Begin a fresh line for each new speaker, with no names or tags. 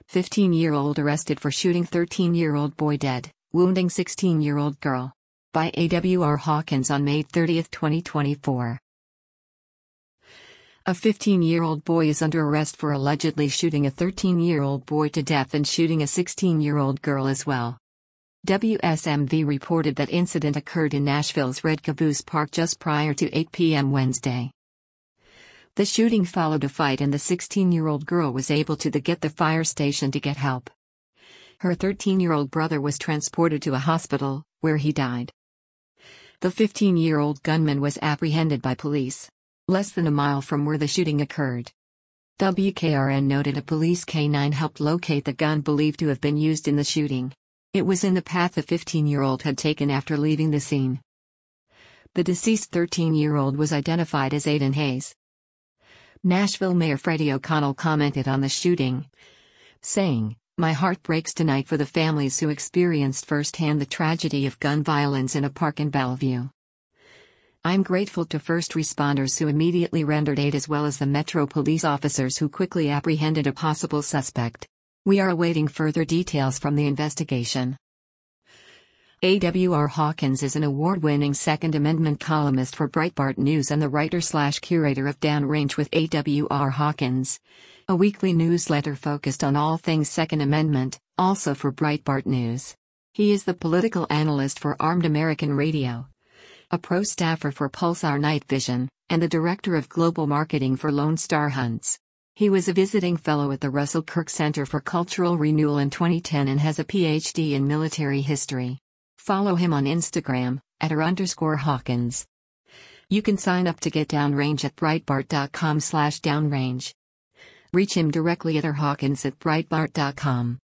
15-year-old arrested for shooting 13-year-old boy dead, wounding 16-year-old girl. By AWR Hawkins on May 30, 2024. A 15-year-old boy is under arrest for allegedly shooting a 13-year-old boy to death and shooting a 16-year-old girl as well. WSMV reported that incident occurred in Nashville's Red Caboose Park just prior to 8 p.m. Wednesday. The shooting followed a fight and the 16-year-old girl was able to get the fire station to get help. Her 13-year-old brother was transported to a hospital, where he died. The 15-year-old gunman was apprehended by police less than a mile from where the shooting occurred. WKRN noted a police K-9 helped locate the gun believed to have been used in the shooting. It was in the path the 15-year-old had taken after leaving the scene. The deceased 13-year-old was identified as Aiden Hayes. Nashville Mayor Freddie O'Connell commented on the shooting, saying, "My heart breaks tonight for the families who experienced firsthand the tragedy of gun violence in a park in Bellevue. I'm grateful to first responders who immediately rendered aid as well as the Metro police officers who quickly apprehended a possible suspect. We are awaiting further details from the investigation." AWR Hawkins is an award-winning Second Amendment columnist for Breitbart News and the writer/curator of Downrange with AWR Hawkins, a weekly newsletter focused on all things Second Amendment, also for Breitbart News. He is the political analyst for Armed American Radio, a pro staffer for Pulsar Night Vision, and the director of global marketing for Lone Star Hunts. He was a visiting fellow at the Russell Kirk Center for Cultural Renewal in 2010 and has a PhD in military history. Follow him on Instagram, @r_Hawkins. You can sign up to get Downrange at Breitbart.com/downrange. Reach him directly at rhawkins@breitbart.com.